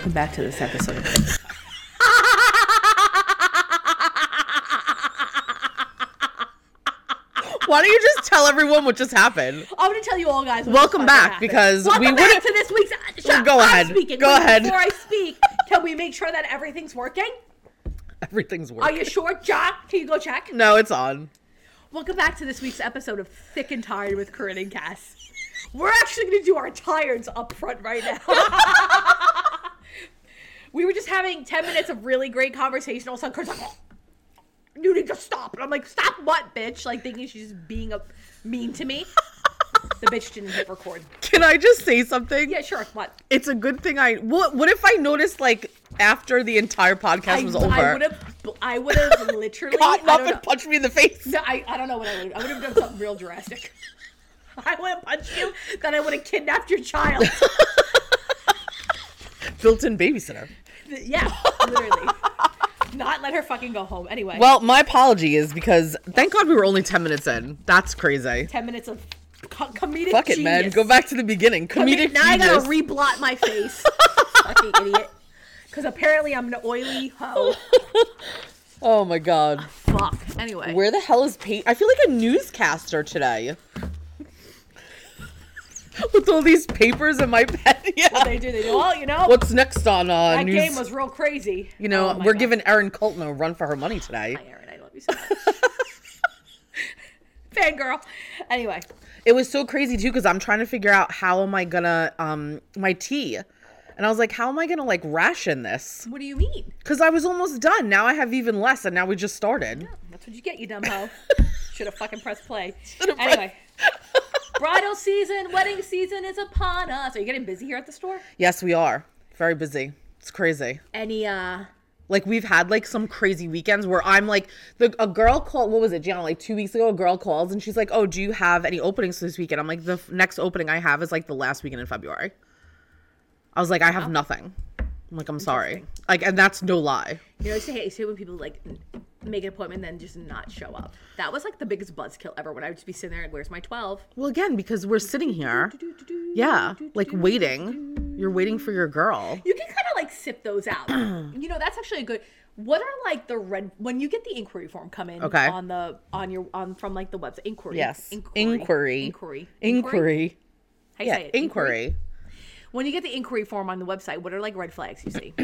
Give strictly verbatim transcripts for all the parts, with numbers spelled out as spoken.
Welcome back to this episode. Why don't you just tell everyone what just happened? I'm going to tell you all, guys. Welcome back, happened. because Welcome we back wouldn't... to this week's... Shut Go up, ahead. I'm speaking. Go Wait, ahead. Before I speak, can we make sure that everything's working? Everything's working. Are you sure, Jack? Can you go check? No, it's on. Welcome back to this week's episode of Thick and Tired with Corinne and Cass. We're actually going to do our tireds up front right now. We were just having ten minutes of really great conversation. All of a sudden, Corinne's like, oh, you need to stop. And I'm like, stop what, bitch? Like, thinking she's just being a mean to me. The bitch didn't hit record. Can I just say something? Yeah, sure. What? It's a good thing I... What, what if I noticed, like, after the entire podcast I, was over? I would have I would have literally... Gotten up and know. punched me in the face. No, I, I don't know what I would have... I would have done something real drastic. I would have punched you, then I would have kidnapped your child. Built-in babysitter. Yeah, literally. Not let her fucking go home. Anyway. Well, my apology is because thank God we were only ten minutes in. That's crazy. ten minutes of co- comedic Fuck it, genius. man. Go back to the beginning. Comedic Com- Now I genius. gotta reblot my face. Fucking idiot. Because apparently I'm an oily hoe. Oh my God. Fuck. Anyway. Where the hell is Peyton? I feel like a newscaster today. With all these papers in my pen. Yeah. What they do, they do. Well, you know. What's next on uh, that news? game was real crazy. You know, Oh my we're God. giving Erin Colton a run for her money today. Hi, Erin. I love you so much. Fangirl. Anyway. It was so crazy too because I'm trying to figure out how am I gonna um my tea, and I was like, how am I gonna like ration this? What do you mean? Because I was almost done. Now I have even less, and now we just started. Yeah, that's what you get, you dumb hoe. Should have fucking pressed play. Should've Anyway. Bridal season, wedding season is upon us. Are you getting busy here at the store? Yes, we are. Very busy. It's crazy. Any, uh... Like, we've had, like, some crazy weekends where I'm, like, the, a girl called, what was it, Gianna, like, two weeks ago, a girl calls, and she's like, oh, do you have any openings this weekend? I'm like, the f- next opening I have is, like, the last weekend in February. I was like, I have Wow. nothing. I'm like, I'm sorry. Like, and that's no lie. You know, I say, I say when people, like, make an appointment and then just not show up. That was, like, the biggest buzzkill ever when I would just be sitting there, like, where's my twelve? Well, again, because we're sitting here, yeah, like, waiting. You're waiting for your girl. You can kind of, like, sip those out. You know, that's actually a good... What are, like, the red... When you get the inquiry form come in Okay. on the... on your... on from, like, the website. Inquiry. Yes. Inquiry. Inquiry. Inquiry. Inquiry. How you Yeah, say it? inquiry. When you get the inquiry form on the website, what are, like, red flags you see?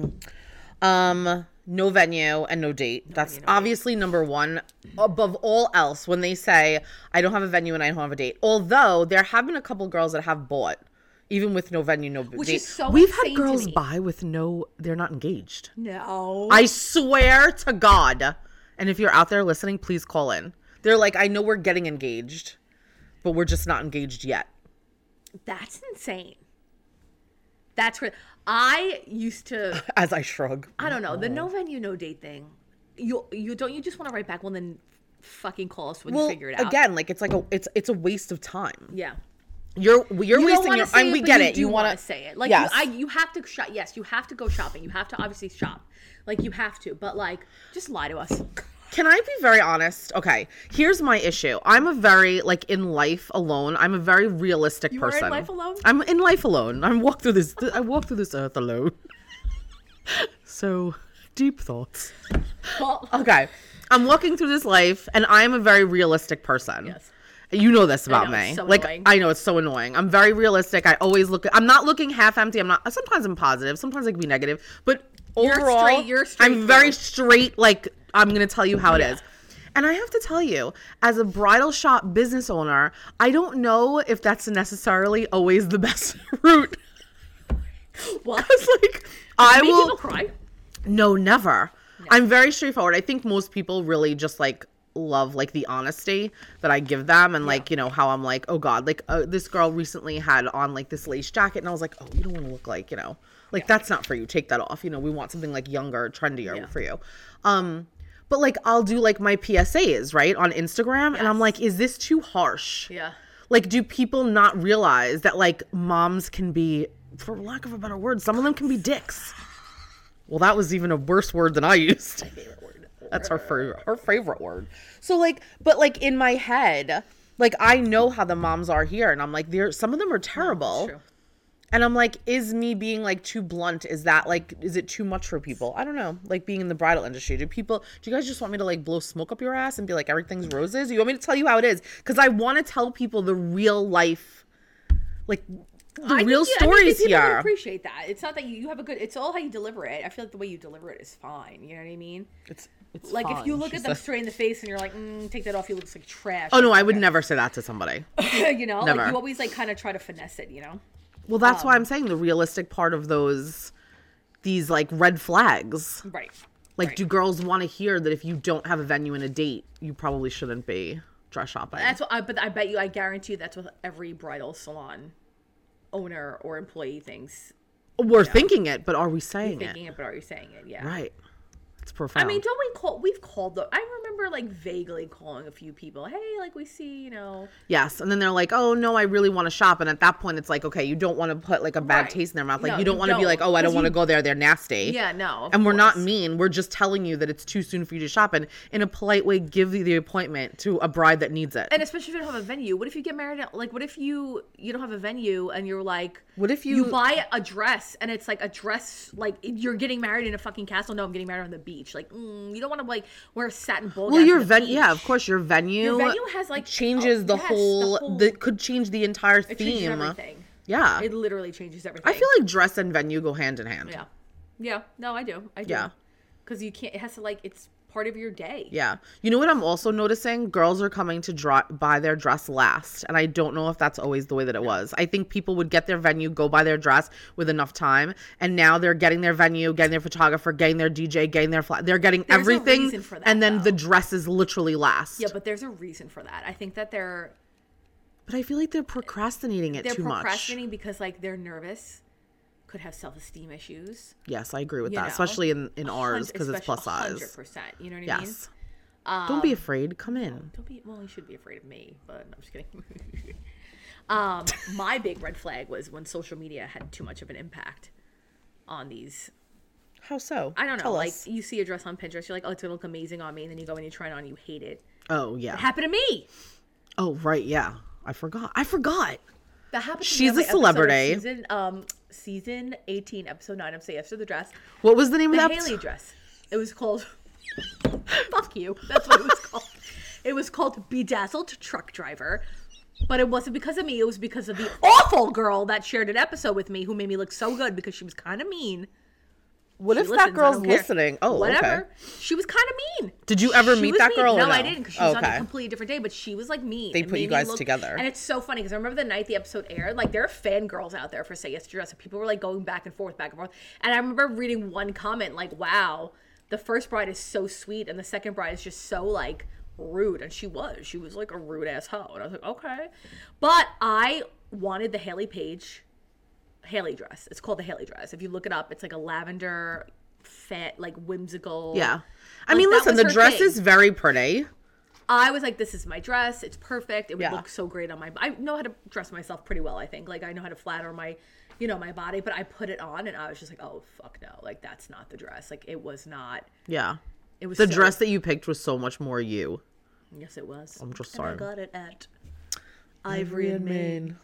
Um, no venue and no date. That's venue, no obviously number one. Above all else, when they say, I don't have a venue and I don't have a date. Although, there have been a couple girls that have bought, even with no venue, no Which date. is so We've insane had to girls me. buy with no, they're not engaged. No. I swear to God. And if you're out there listening, please call in. They're like, I know we're getting engaged, but we're just not engaged yet. That's insane. That's crazy. I used to... As I shrug. I don't know. The no venue, no date thing. You you don't you just want to write back? Well, then fucking call us when Well, you figure it out. again, like it's like a it's it's a waste of time. Yeah. You're you're You don't wasting want your. to say And it, we but get you it. do You want want to say it. Like yes. you, I, you have to shop. Yes, you have to go shopping. You have to obviously shop. Like you have to. But like, just lie to us. Can I be very honest? Okay, here's my issue. I'm a very like in life alone. I'm a very realistic You are in person. life alone? I'm in life alone. I'm walk through this. I walk through this earth alone. So deep thoughts. Well, Okay, I'm walking through this life, and I am a very realistic person. yes. You know this about know, me. it's so like annoying. I know it's so annoying. I'm very realistic. I always look. I'm not looking half empty. I'm not. Sometimes I'm positive. Sometimes I can be negative. But You're overall, straight- you're straight I'm very through. straight. Like I'm gonna tell you how it Yeah. is. And I have to tell you, as a bridal shop business owner, I don't know if that's necessarily always the best route. What? It's like I Make will. people cry. No, never. I'm very straightforward. I think most people really just like love like the honesty that I give them and like, you know, how I'm like, oh God, like uh, this girl recently had on like this lace jacket and I was like, oh, you don't want to look like, you know, like Yeah. that's not for you. Take that off. You know, we want something like younger, trendier Yeah. for you. Um, but like I'll do like my P S As, right, on Instagram and I'm like, is this too harsh? Yeah. Like, do people not realize that like moms can be, for lack of a better word, some of them can be dicks. Well, that was even a worse word than I used. My favorite word. That's her favorite, her favorite word. So like, but like in my head, like I know how the moms are here, and I'm like, there. Some of them are terrible, True. And I'm like, is me being like too blunt? Is that like, is it too much for people? I don't know. Like being in the bridal industry, do people, do you guys just want me to like blow smoke up your ass and be like, everything's roses? You want me to tell you how it is? Because I want to tell people the real life, like the I real think, yeah, stories I think people here. would appreciate that. It's not that you, you have a good, it's all how you deliver it. I feel like the way you deliver it is fine. You know what I mean? It's, it's Like fine, if you look she at them said. straight in the face and you're like, mm, take that off, you look like trash. Oh no, I would never say that to somebody. You know, Never. like you always like kind of try to finesse it, you know? Well, that's Um, why I'm saying the realistic part of those, these like red flags. Right. Like, right. do girls want to hear that if you don't have a venue and a date, you probably shouldn't be dress shopping? That's what I, but I bet you, I guarantee you that's what every bridal salon owner or employee thinks. We're thinking it, but are we saying You're thinking it? it, but are you saying it? Yeah. Right. It's profound. I mean, don't we call, we've called the, I remember like vaguely calling a few people, hey, like we see, you know. Yes. And then they're like, oh, no, I really want to shop. And at that point, it's like, okay, you don't want to put like a bad Right. taste in their mouth. Like, No, you don't you want to be like, don't, oh, I don't 'cause want to you- go there. They're nasty. Yeah, no. of And we're not course. mean. We're just telling you that it's too soon for you to shop. And in a polite way, give you the appointment to a bride that needs it. And especially if you don't have a venue. What if you get married? At, like, what if you you don't have a venue and you're like, What if you you- buy a dress and it's like a dress like you're getting married in a fucking castle? No, I'm getting married on the beach. Like, mm, you don't want to like wear a satin bowl. Well, gown your to the venue, yeah, beach. of course, your venue, Your venue has like changes oh, the, yes, whole, whole. that could change the entire It changes theme. everything. Yeah. It literally changes everything. I feel like dress and venue go hand in hand. Yeah, yeah. No, I do. I do. Yeah. Because you can't. It has to like it's part of your day. Yeah. You know what I'm also noticing? Girls are coming to draw, buy their dress last. And I don't know if that's always the way that it was. I think people would get their venue, go buy their dress with enough time. And now they're getting their venue, getting their photographer, getting their D J, getting their flat. They're getting There's a everything. reason for that, and then though. the dress is literally last. Yeah, but there's a reason for that. I think that they're But I feel like they're procrastinating it they're too much. procrastinating because like they're nervous, could have self-esteem issues. Yes, I agree with You that. know? Especially in, in ours Hun- because it's plus especially one hundred size. percent. You know what I mean? Yes. Um, Don't be afraid. Come in. Don't be. Well, you should be afraid of me, but I'm just kidding. um, my big red flag was when social media had too much of an impact on these. How so? I don't know. Tell like us. you see a dress on Pinterest, you're like, oh, it's gonna look amazing on me, and then you go and you try it on, and you hate it. Oh, yeah. It happened to me. Oh, right. Yeah. I forgot. I forgot. That happened. To She's me a on my episode of celebrity. Season um season eighteen, episode nine of Say Yes to the Dress. What was the name The of that? Haley dress. It was called. Fuck you. That's what it was called. It was called Bedazzled Truck Driver. But it wasn't because of me. It was because of the awful girl that shared an episode with me who made me look so good because she was kind of mean. What She if listens, that I girl's don't care. listening? Oh, Whatever. okay. She was kind of mean. Did you ever She meet was that mean. girl or No, no? I didn't because she Oh, was on okay. a completely different day. But she was like mean. They It put made you me guys look- together. and it's so funny because I remember the night the episode aired. Like there are fangirls out there for Say Yes to Dress, and people were like going back and forth, back and forth. And I remember reading one comment like, "Wow, the first bride is so sweet, and the second bride is just so like rude." And she was. She was like a rude ass hoe. And I was like, okay. But I wanted the Haley Page Haley dress. It's called the Haley dress. If you look it up, it's like a lavender, fat, like whimsical. Yeah. I Like, mean, that listen, was the her dress thing. is very pretty. I was like, this is my dress. It's perfect. It would Yeah. look so great on my. I know how to dress myself pretty well. I think. Like I know how to flatter my, you know, my body. But I put it on, and I was just like, oh fuck no! Like that's not the dress. Like it was not. Yeah. It was The so- dress that you picked was so much more you. Yes, it was. I'm just And I sorry. got it at Ivory and Maine.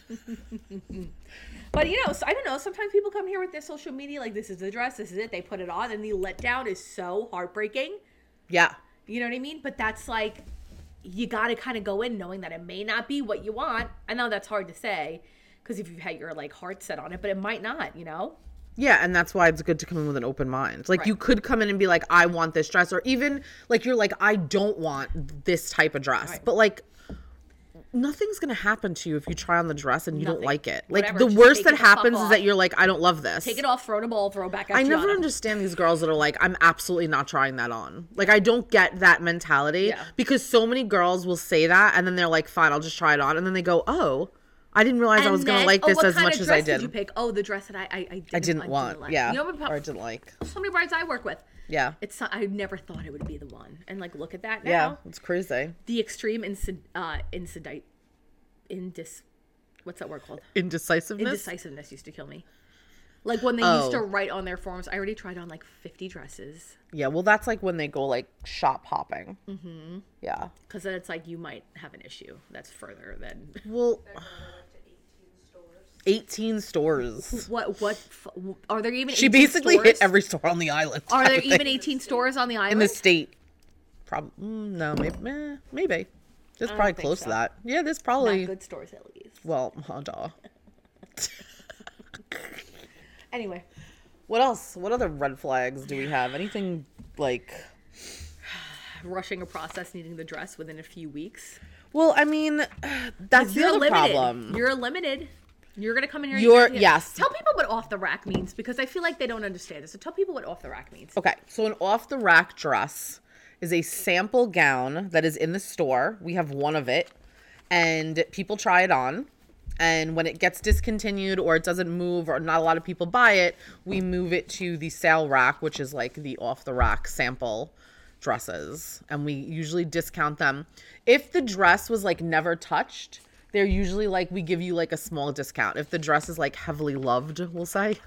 But you know, so, I don't know. Sometimes people come here with their social media, like this is the dress, this is it. They put it on, and the letdown is so heartbreaking. Yeah. You know what I mean? But that's like, you got to kind of go in knowing that it may not be what you want. I know that's hard to say because if you've had your like heart set on it, but it might not. You know? Yeah, and that's why it's good to come in with an open mind. Like, Right. you could come in and be like, I want this dress. Or even, like, you're like, I don't want this type of dress. Right. But, like, nothing's going to happen to you if you try on the dress and you Nothing. don't like it. Like, Whatever, the just worst take that it the fuck happens is off. that you're like, I don't love this. Take it off, throw it in a ball, throw it back at I you. never on it. understand these girls that are like, I'm absolutely not trying that on. Like, I don't get that mentality. Yeah. Because so many girls will say that, and then they're like, fine, I'll just try it on. And then they go, oh, I didn't realize I And was going to then- like oh, this what as kind much of as I dress did. Did you pick? Oh, the dress that I I, I didn't, I didn't want. like. Yeah. You know what? Or I didn't like. So many brides I work with. Yeah. It's not, I never thought it would be the one. And like, look at that now. Yeah. It's crazy. The extreme insid, uh, insidite, indis, what's that word called? Indecisiveness. Indecisiveness used to kill me. Like when they Oh. used to write on their forms, I already tried on like fifty dresses. Yeah, well, that's like when they go like shop hopping. Mm-hmm. Yeah. Because then it's like you might have an issue that's further than. Well, eighteen stores. What? What? Are there even? She basically stores? hit every store on the island. Are there I even think. eighteen stores on the island? In the state? Probably no, maybe. Meh, maybe. There's I probably don't think close so. to that. Yeah, there's probably. Not good stores at least. Well, oh, duh. Anyway, What else? What other red flags do we have? Anything like? rushing a process, needing the dress within a few weeks. Well, I mean, that's the You're other limited. problem. You're limited. You're gonna come in here. And You're- you're- yes. Tell people what off the rack means because I feel like they don't understand it. So tell people what off the rack means. Okay, so an off the rack dress is a sample gown that is in the store. We have one of it, and people try it on. And when it gets discontinued or it doesn't move or not a lot of people buy it, we move it to the sale rack, which is like the off the rack sample dresses. And we usually discount them. If the dress was like never touched, they're usually like, we give you like a small discount. If the dress is like heavily loved, we'll say.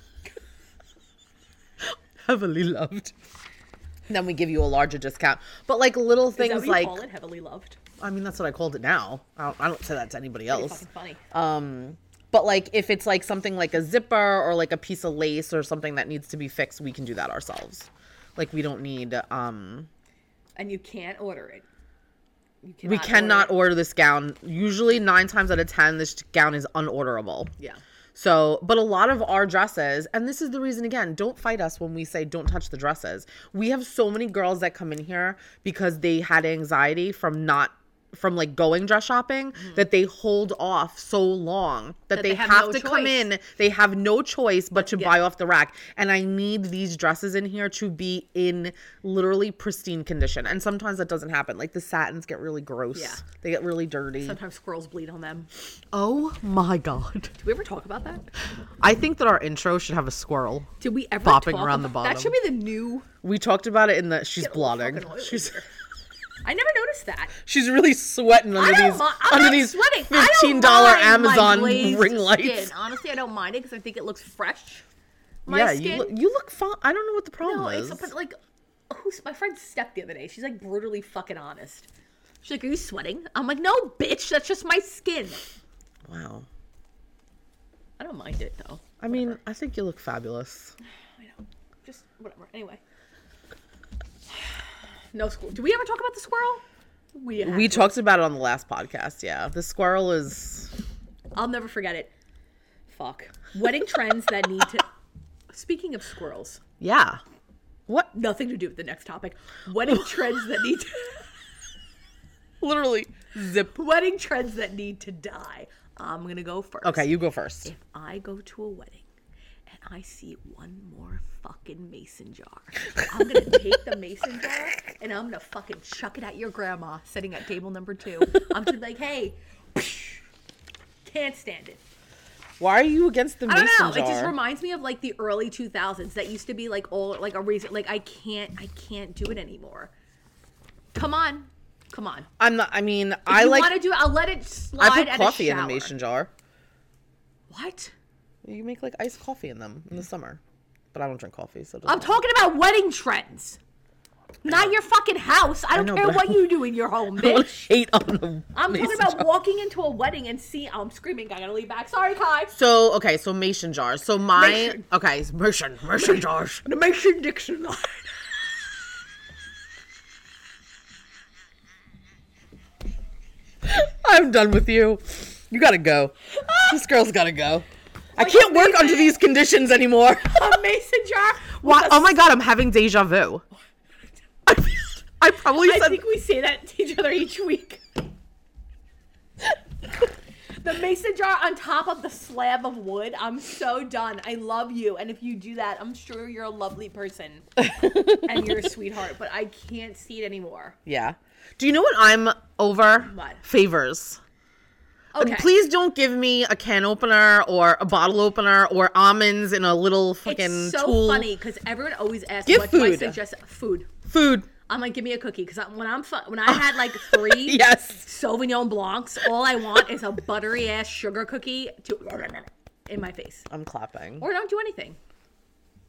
Heavily loved. Then we give you a larger discount. But like little Is that things what you like, call it? Heavily loved. I mean, that's what I called it now. I don't, I don't say that to anybody Pretty else. fucking funny. Um, but like if it's like something like a zipper or like a piece of lace or something that needs to be fixed, we can do that ourselves. Like we don't need, um, And you can't order it. You we cannot order, order this gown. Usually nine times out of ten, this gown is unorderable. it. Yeah. So, but a lot of our dresses, and this is the reason again, don't fight us when we say don't touch the dresses. We have so many girls that come in here because they had anxiety from not, from like going dress shopping, mm-hmm. that they hold off so long that, that they, they have, have no to choice. come in. They have no choice but to yeah. buy off the rack. And I need these dresses in here to be in literally pristine condition. And sometimes that doesn't happen. Like the satins get really gross. Yeah. They get really dirty. Sometimes squirrels bleed on them. Oh my God. Did we ever talk about that? I think that our intro should have a squirrel. Did we ever bopping talk around about, the bottom? That should be the new. We talked about it in the, she's blotting. She's... I never noticed that. She's really sweating under these mi- under these sweating. fifteen dollar Amazon ring lights. Skin. Honestly, I don't mind it because I think it looks fresh. My yeah, skin. you look, you look fine. I don't know what the problem no, is. It's, but like, who's my friend Steph the other day? She's like brutally fucking honest. She's like, "Are you sweating?" I'm like, "No, bitch. That's just my skin." Wow. I don't mind it though. I mean, whatever. I think you look fabulous. I know. Just whatever. Anyway. No squirrel. Did we ever talk about the squirrel? We we to. talked about it on the last podcast. Yeah, the squirrel is. I'll never forget it. Fuck. Wedding trends that need to. Speaking of squirrels. Yeah. What? Nothing to do with the next topic. Wedding trends that need to. Literally zip. Wedding trends that need to die. I'm gonna go first. Okay, you go first. If I go to a wedding and I see one more fucking mason jar, I'm gonna take the mason jar and I'm gonna fucking chuck it at your grandma sitting at table number two. I'm just like, hey, can't stand it. Why are you against the mason jar? I don't know. Jar? It just reminds me of like the early two thousands. That used to be like all like a reason. Like I can't, I can't do it anymore. Come on, come on. I'm not. I mean, if I you like. Want to do? I'll let it slide. I put at coffee a in shower. a mason jar. What? You make like iced coffee in them in the summer, but I don't drink coffee, so. I'm talking about wedding trends. Not your fucking house. I don't I know, care what I, you do in your home, bitch. I hate on the I'm talking about jar. walking into a wedding and see. Oh, I'm screaming. I gotta leave back. Sorry, Kai. So okay, so mason jars. So my mason. okay, mason mason jars. The Mason Dixon line. I'm done with you. You gotta go. This girl's gotta go. I can't work under these conditions anymore. A mason jar. What? Oh my God, I'm having deja vu. I probably said. I think we say that to each other each week. The mason jar on top of the slab of wood. I'm so done. I love you. And if you do that, I'm sure you're a lovely person. And you're a sweetheart. But I can't see it anymore. Yeah. Do you know what I'm over? What? Favors. Okay. Please don't give me a can opener or a bottle opener or almonds in a little fucking It's so tool. funny because everyone always asks Give what do I food. suggest. Food. Food. I'm like, give me a cookie because when I'm fu- when I had like three yes. Sauvignon Blancs, all I want is a buttery ass sugar cookie to in my face. I'm clapping. Or don't do anything.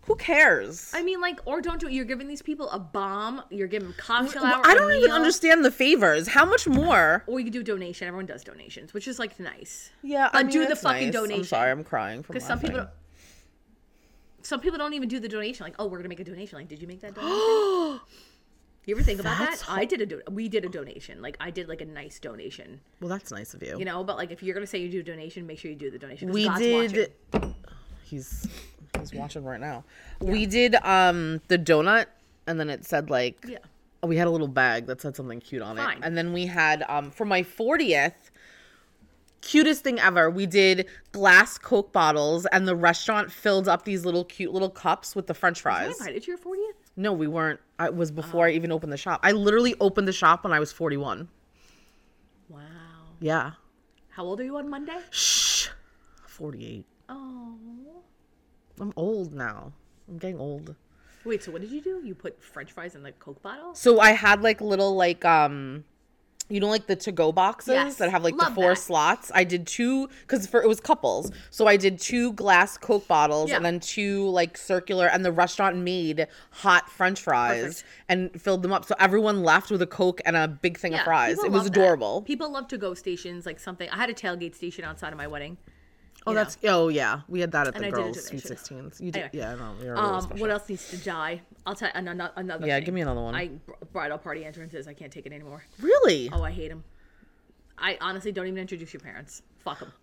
Who cares? I mean, like, or don't do it. You're giving these people a bomb. You're giving them cocktail Well, hour. I don't a even meal. understand the favors. How much more? Or you could do a donation. Everyone does donations, which is like nice. Yeah, but I mean, do the it's fucking nice. donation. I'm sorry, I'm crying from Because some laughing. people, don't, some people don't even do the donation. Like, oh, we're gonna make a donation. Like, did you make that donation? You ever think about That's that? ho- I did a do- we did a donation. Like, I did like a nice donation. Well, that's nice of you. You know, but like if you're gonna say you do a donation, make sure you do the donation. 'cause we God's did. watching. He's he's watching right now. We did um the donut, and then it said like Yeah. we had a little bag that said something cute on Fine. it, and then we had um for my fortieth. Cutest thing ever. We did glass Coke bottles, and the restaurant filled up these little cute little cups with the French I fries. invited you to your fortieth. No, we weren't. It was before Oh. I even opened the shop. I literally opened the shop when I was forty-one. Wow. Yeah. How old are you on Monday? Shh. forty-eight. Oh. I'm old now. I'm getting old. Wait, so what did you do? You put French fries in the Coke bottle? So I had like little like um you know like the to-go boxes Yes. that have like Love the four that. slots. I did two cuz for it was couples. So I did two glass Coke bottles Yeah. and then two like circular, and the restaurant made hot French fries Perfect. and filled them up. So everyone left with a Coke and a big thing of fries. people It was love that. adorable. People love to-go stations, like something. I had a tailgate station outside of my wedding. Oh, you know. that's oh yeah. We had that at And the I did a girls' sweet donation. sixteens. You did, Anyway. yeah, no, you're really Um, special. what else needs to die? I'll tell you another. another Yeah, thing. give me another one. I bridal party entrances. I can't take it anymore. Really? Oh, I hate them. I honestly don't even introduce your parents. Fuck them.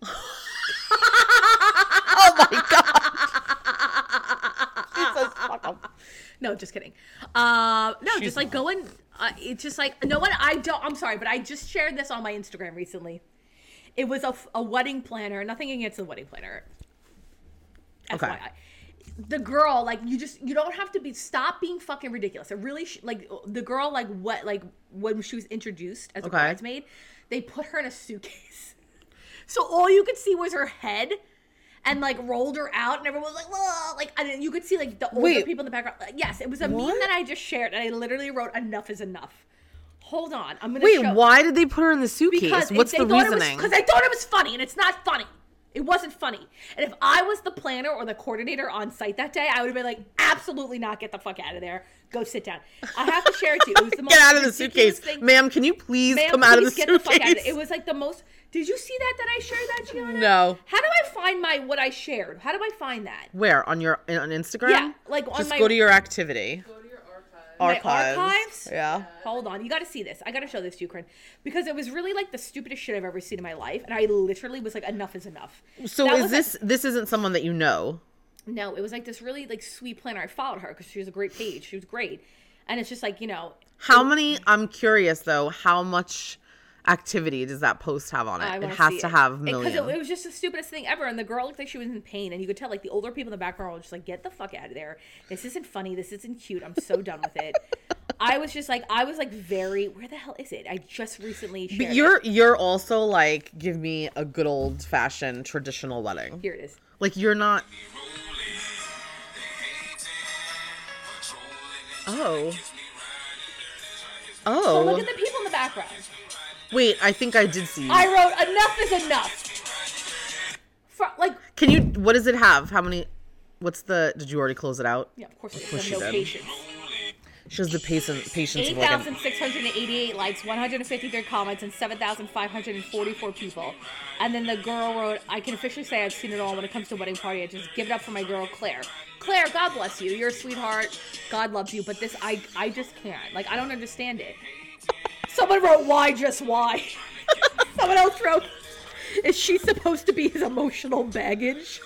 Oh my god. Jesus, fuck 'em. No, just kidding. Uh, no, She's just like not. going. Uh, it's just like no one. I don't. I'm sorry, but I just shared this on my Instagram recently. It was a, a wedding planner. Nothing against the wedding planner. Okay. F Y I. The girl, like you just you don't have to be stop being fucking ridiculous. It really sh- like the girl, like what like when she was introduced as a Okay. bridesmaid, they put her in a suitcase. So all you could see was her head. And like rolled her out, and everyone was like, "Whoa!" Like, and then you could see like the older Wait. people in the background. Like, yes, it was a What? meme that I just shared, and I literally wrote, "Enough is enough." Hold on, I'm gonna Wait, show- why did they put her in the suitcase? because What's they the thought reasoning? Because they thought it was funny, and it's not funny. It wasn't funny. And if I was the planner or the coordinator on site that day, I would have been like, "Absolutely not! Get the fuck out of there. Go sit down." I have to share it to you. It was the most Get out of the ridiculous suitcase. thing. Ma'am, can you please Ma'am, come out of the please get suitcase? the fuck out of it. It was like the most. Did you see that? That I shared that, Gianna? No. How do I find my what I shared? How do I find that? Where? On your on Instagram? Yeah, like on Just my- go to your activity. Go to your archive. My Archives. archives? Yeah. Hold on, you got to see this. I got to show this to you, Corinne, because it was really like the stupidest shit I've ever seen in my life, and I literally was like, "Enough is enough." So That is was this this isn't someone that you know? No, it was like this really like sweet planner. I followed her because she was a great page. She was great, and it's just like you know. How many? I'm curious though. How much activity does that post have on it? I It wanna has see to it. have Because million. it, it was just the stupidest thing ever, and the girl looked like she was in pain, and you could tell like the older people in the background were just like, "Get the fuck out of there! This isn't funny. This isn't cute. I'm so done with it." I was just like, I was like very. Where the hell is it? I just recently shared. But it. you're you're also like, give me a good old fashioned traditional wedding. Here it is. Like you're not. Oh. So look Oh. at the people in the background. Wait, I think I did see. I wrote, "Enough is enough." For, like, Can you? What does it have? How many? What's the? Did you already close it out? yeah, of course, course there's she no did. patience. She has the patience. Patience Eight of like thousand a, six hundred eighty-eight likes, one hundred fifty-three comments, and seven thousand five hundred forty-four people. And then the girl wrote, "I can officially say I've seen it all when it comes to wedding party. I just give it up for my girl Claire. Claire, God bless you. You're a sweetheart. God loves you. But this, I, I just can't. Like, I don't understand it." Someone wrote, "Why just why?" Someone else wrote, "Is she supposed to be his emotional baggage?"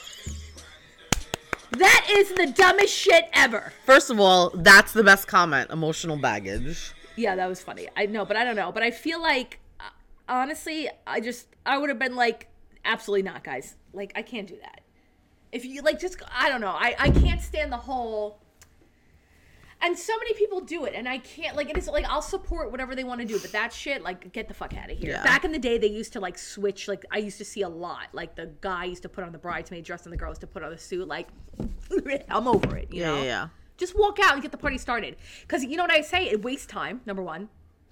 That is the dumbest shit ever. First of all, that's the best comment. Emotional baggage. Yeah, that was funny. I know, but I don't know. But I feel like, uh, honestly, I just, I would have been like, absolutely not, guys. Like, I can't do that. If you, like, just, I don't know. I, I can't stand the whole, and so many people do it, and I can't, like, it is, like, I'll support whatever they want to do, but that shit, like, get the fuck out of here. Yeah. Back in the day, they used to, like, switch, like, I used to see a lot. Like, the guy used to put on the bridesmaid dress, and the girl used to put on the suit. Like, I'm over it, you Yeah, know? yeah, yeah. Just walk out and get the party started. Because you know what I say? It wastes time, number one.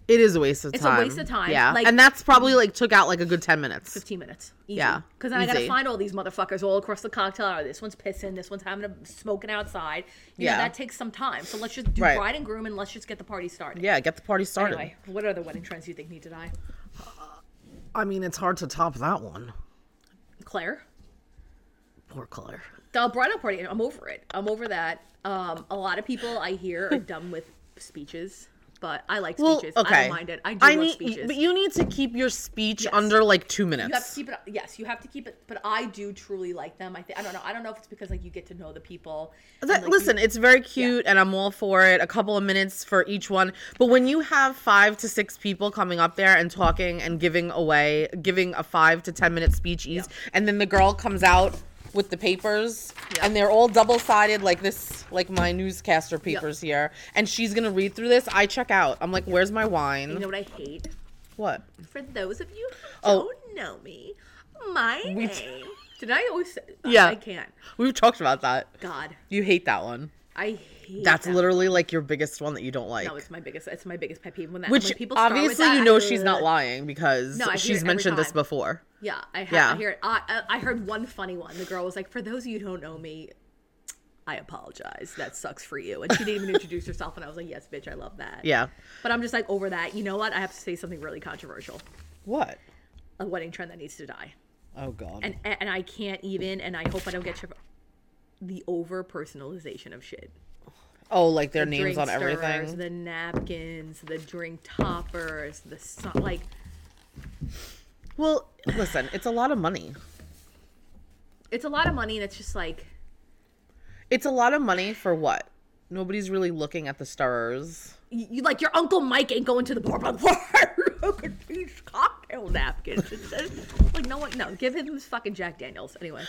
It is a waste of It's time. a waste of time. Yeah. Like, and that's probably like took out like a good ten minutes. fifteen minutes. Easy. Yeah. Because then I got to Easy. find all these motherfuckers all across the cocktail hour. This one's pissing. This one's having a smoking outside. You Yeah. know, that takes some time. So let's just do Right. bride and groom and let's just get the party started. Yeah, get the party started. Anyway, what other wedding trends do you think need to die? I mean, it's hard to top that one. Claire? Poor Claire. The bridal party, I'm over it. I'm over that. Um, a lot of people I hear are done with speeches, but I like Well, speeches. okay. I don't mind it. I do I love need, speeches. but you need to keep your speech Yes. under like two minutes. You have to keep it. Yes, you have to keep it. But I do truly like them. I think. I don't know. I don't know if it's because like you get to know the people. and, That- like, listen, you- it's very cute, and I'm all for it. A couple of minutes for each one. But when you have five to six people coming up there and talking and giving away, giving a five to ten minute speech each, and then the girl comes out with the papers, Yeah. and they're all double sided like this, like my newscaster papers here, and she's gonna read through this. I check out. I'm like, where's my wine? You know what I hate? What? For those of you who Oh. don't know me, my We- name. Did I always say? Yeah. I can't. We've talked about that. God, You hate that one. I hate. That's that. literally like your biggest one that you don't like. No, it's my biggest. It's my biggest pet peeve when that. Which when people start with obviously that, you know I- she's not lying because No, I hear it she's every mentioned this time. before. Yeah, I, ha- Yeah. I hear it. I, I I heard one funny one. The girl was like, "For those of you who don't know me, I apologize. That sucks for you." And she didn't even introduce herself, and I was like, "Yes, bitch, I love that." Yeah. But I'm just like over that. You know what? I have to say something really controversial. What? A wedding trend that needs to die. Oh God. And and I can't even. And I hope I don't get your, the over personalization of shit. oh, like their The names drink on stirrers, everything. the napkins, the drink toppers, the so- like. Well, listen, it's a lot of money. It's a lot of money, and it's just like. It's a lot of money for what? Nobody's really looking at the stirrers. You, you like your Uncle Mike ain't going to the bar, but look at these cocktail napkins. It's just, like no one, no, give him his fucking Jack Daniels anyway.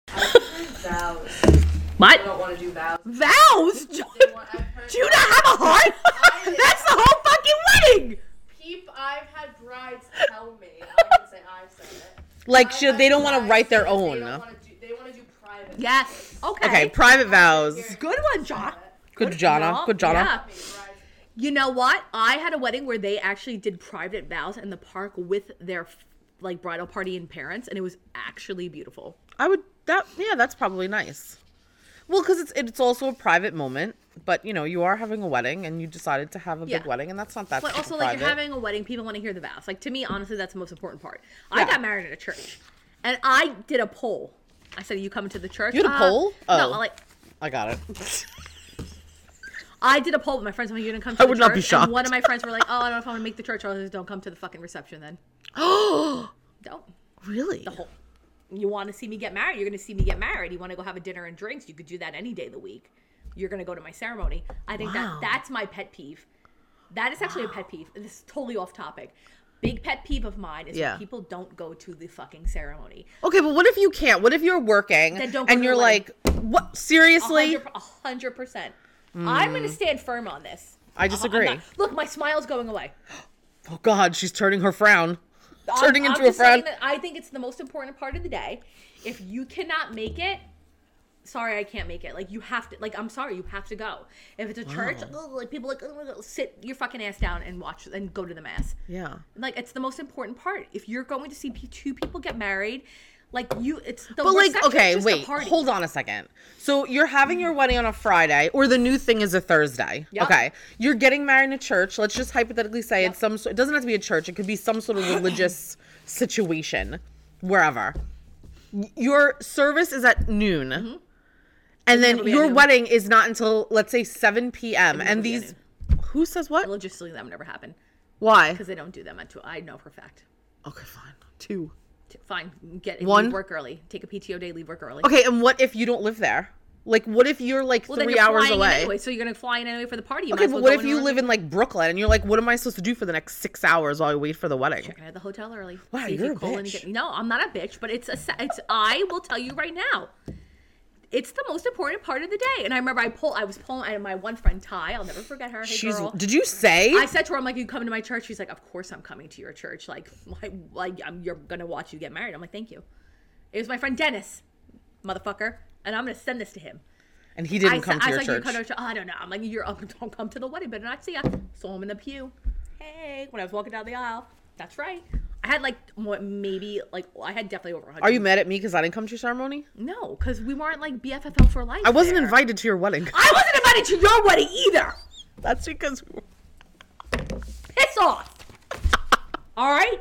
Vows. What? I don't want to do vows. Vows? Do, They want- I've heard- do you not have a heart? I- That's the whole fucking wedding. Peep, I've had brides tell me. I can say I've said it. Like, I've should had they don't want to brides write their say own? They don't want to do. They want to do private. Yes. Okay. Okay, private vows. Good one, John. Good Jonna. Good Jonna. Yeah. I mean, brides. You know what? I had a wedding where they actually did private vows in the park with their like bridal party and parents, and it was actually beautiful. I would that yeah, that's probably nice. Well, because it's it's also a private moment, but you know you are having a wedding and you decided to have a Yeah. big wedding, and that's not that. But super also, like, private. you're having a wedding, people want to hear the vows. Like, to me, honestly, that's the most important part. I Yeah. got married in a church, and I did a poll. I said, "Are you coming to the church?" You had a Uh, poll? No, Oh. like, I got it. I did a poll with my friends. When you didn't come to I the would church, not be shocked. And one of my friends were like, "Oh, I don't know if I want to make the church." Or don't come to the fucking reception then. Oh, Don't. really? The whole. You want to see me get married? You're going to see me get married. You want to go have a dinner and drinks? You could do that any day of the week. You're going to go to my ceremony. I think Wow. that that's my pet peeve. That is actually a pet peeve. This is totally off topic. Big pet peeve of mine is Yeah. when people don't go to the fucking ceremony. Okay, but what if you can't? What if you're working Then don't go and to you're the like, what? A Seriously? hundred- a hundred percent. I'm going to stand firm on this. I I'm disagree. not- Look, my smile's going away. Oh God, she's turning her frown. I'm- Turning I'm into a just saying frown. that I think it's the most important part of the day. If you cannot make it, sorry, I can't make it. Like, you have to, like, I'm sorry, you have to go. If it's a church, ugh, like, people like, ugh, sit your fucking ass down and watch and go to the mass. Yeah. Like, it's the most important part. If you're going to see p- two people get married, like, you, it's the But like, reception's okay, just a wait, party. hold on a second. So you're having your wedding on a Friday, or the new thing is a Thursday. Yep. Okay, you're getting married in a church. Let's just hypothetically say it's some. sort- It doesn't have to be a church. It could be some sort of religious situation, wherever. Y- Your service is at noon, and never then be at your noon. wedding is not until let's say seven p.m. never And be at these, who says what? Logistically, that would never happen. Why? Because they don't do them at two. I know for a fact. Okay, fine. Two. T- Fine. Get One? leave work early. Take a P T O day, leave work early. Okay, and what if you don't live there? Like, what if you're like Well, then three you're hours flying in away? anyway, so you're gonna fly in anyway for the party. You Okay, might as but well what go if in you early. live in like Brooklyn and you're like, what am I supposed to do for the next six hours while I wait for the wedding? Check out the hotel early. Wow, See if you're you a call in and bitch. get- no, I'm not a bitch, but it's a. se- It's. I will tell you right now. It's the most important part of the day. And I remember I pull. I was pulling. I had my one friend Ty. I'll never forget her. Hey, She's. girl. Did you say? I said to her, I'm like, you coming to my church? She's like, of course I'm coming to your church. Like, like, like I'm, you're gonna watch you get married. I'm like, thank you. It was my friend Dennis, motherfucker, and I'm gonna send this to him. and he didn't I come said, to I your was like, church. you come to church? Oh, I don't know. I'm like, you're oh, don't come to the wedding, but not see ya. Saw him in the pew. hey, when I was walking down the aisle. That's right. I had like what maybe like I had definitely over one hundred. Are you mad at me because I didn't come to your ceremony? No, because we weren't like B F F L for life. I wasn't there. invited to your wedding. I wasn't invited to your wedding either. That's because. Piss off. All right.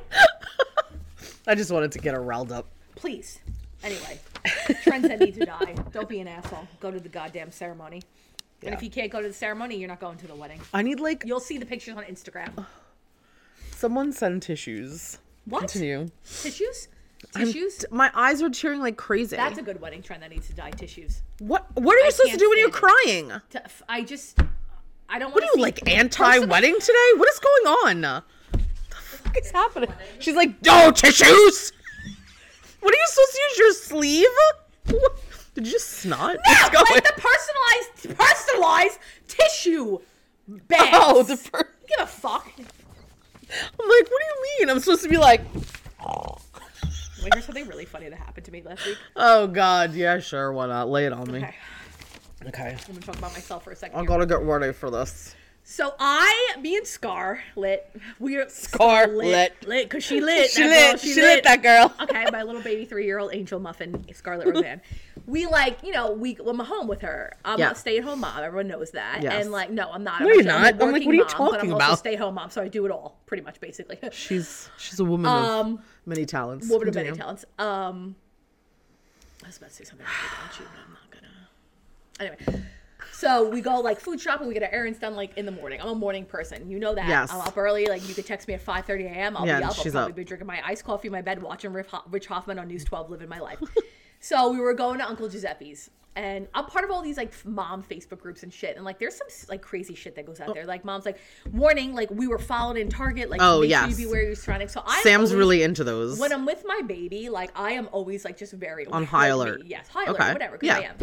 I just wanted to get her riled up. Please. Anyway, trends that need to die. Don't be an asshole. Go to the goddamn ceremony. Yeah. And if you can't go to the ceremony, you're not going to the wedding. I need like You'll see the pictures on Instagram. someone send tissues. What? Continue. Tissues? I'm- Tissues? my eyes are tearing like crazy. That's a good wedding trend that needs to die. Tissues. What? What are you I supposed to can't do when you're stand crying? To- f- I just, I don't want What to are you see like anti-wedding today? What is going on? The fuck is happening? She's like, no tissues. What are you supposed to use your sleeve? What? Did you just snot? No, What's going- like the personalized, personalized tissue bags. Oh, the per- Give a fuck. I'm like, what do you mean? I'm supposed to be like, oh. Wait, here's something really funny that happened to me last week. Oh God, yeah, sure, why not? Lay it on me. Okay, Okay. I'm gonna talk about myself for a second. I here. gotta get ready for this. So I, me and Scar lit. We are Scar lit. lit because she lit. She that lit. Girl, She lit that girl. Okay, my little baby three-year-old angel muffin, Scarlett Roseanne. We like, you know, we I'm home with her. I'm Yeah. a stay-at-home mom. Everyone knows that. Yes. And like, no, I'm not. No, I'm you're actually- not. a I'm like, working what are you mom, but talking I'm about? also a stay-at-home mom, so I do it all, pretty much, basically. She's she's a woman Um, of many talents. Woman of many Continue. talents. Um, I was about to say something about you, but I'm not gonna. Anyway, so we go like food shopping. We get our errands done like in the morning. I'm a morning person. You know that. Yes. I'm up early. Like you could text me at five thirty a.m. I'll Yeah, be up. I'll she's probably up. be drinking my iced coffee in my bed, watching Rich Ho- Rich Hoffman on News twelve, living my life. So we were going to Uncle Giuseppe's. And I'm part of all these like mom Facebook groups and shit. And like there's some like crazy shit that goes out there. Like mom's like, warning, like we were followed in Target. Like Oh, make yes. sure you be aware of your surroundings. So I'm Sam's always- really into those. when I'm with my baby, like I am always like just very On aware high of alert. me. Yes, high alert, Okay. whatever. Because Yeah. I am.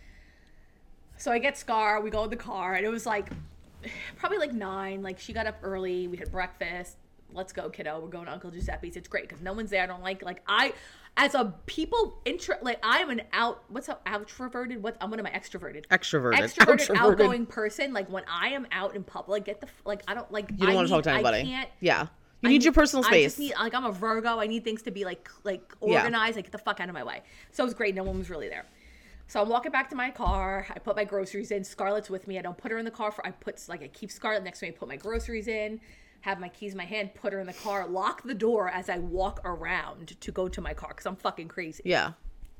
So I get Scar. We go in the car, and it was like probably like nine. Like she got up early. We had breakfast. Let's go, kiddo. We're going to Uncle Giuseppe's. It's great because no one's there. I don't like like I. As a people intro, like I am an out. What's up? Outroverted. What? I'm one of my extroverted. Extroverted. Extroverted, Outroverted. outgoing person. Like when I am out in public, get the f- like. I don't like. You don't I want to need- talk to anybody. I can't. Yeah. You I need your personal I space. just need, like I'm a Virgo. I need things to be like like Yeah. organized. Like get the fuck out of my way. So it was great. No one was really there. So I'm walking back to my car. I put my groceries in. Scarlett's with me. I don't put her in the car. For I put like I keep Scarlett next to me. I put my groceries in. Have my keys in my hand. Put her in the car. Lock the door as I walk around to go to my car because I'm fucking crazy. Yeah.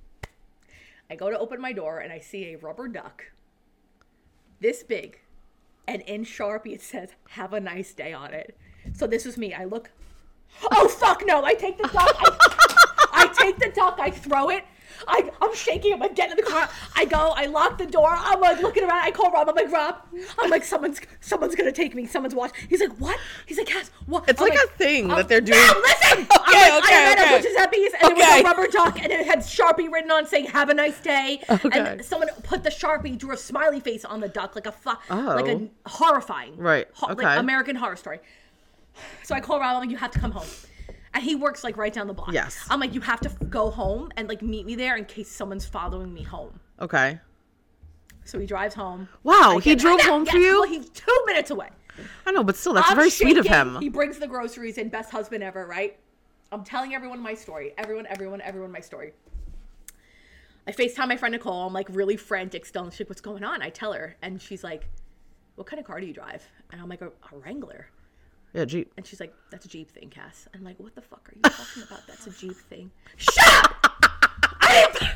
I go to open my door and I see a rubber duck this big, and in Sharpie it says "Have a nice day" on it. So this was me. I look. Oh fuck no! I take the duck. I, I take the duck. I throw it. I, I'm shaking. I'm like, get in the car. I go. I lock the door. I'm like looking around. I call Rob. I'm like, Rob. I'm like, someone's someone's gonna take me. Someone's watching. He's like, what? He's like, Cass, what? It's I'm like a thing I'm- that they're doing. No, listen. Okay, I'm like, okay, I met okay. at Giuseppe's, and there was Okay. a rubber duck, and it had Sharpie written on saying "Have a nice day." Okay. And someone put the Sharpie, drew a smiley face on the duck, like a fu- like Oh. a horrifying, Right, ho- okay. like American Horror Story. So I call Rob. I'm like, you have to come home. And he works like right down the block. Yes. I'm like, you have to f- go home and like meet me there in case someone's following me home. Okay. So he drives home. Wow, I he get- drove I know, home yes, for you? Well, he's two minutes away. I know, but still, that's I'm very sweet of shaking. him. He brings the groceries in. Best husband ever, right? I'm telling everyone my story. Everyone, everyone, everyone my story. I FaceTime my friend Nicole. I'm like really frantic still. And she's like, what's going on? I tell her. And she's like, what kind of car do you drive? And I'm like, a, a Wrangler. Yeah, Jeep. And she's like, that's a Jeep thing, Cass. I'm like, what the fuck are you talking about? That's a Jeep thing. Shut up! I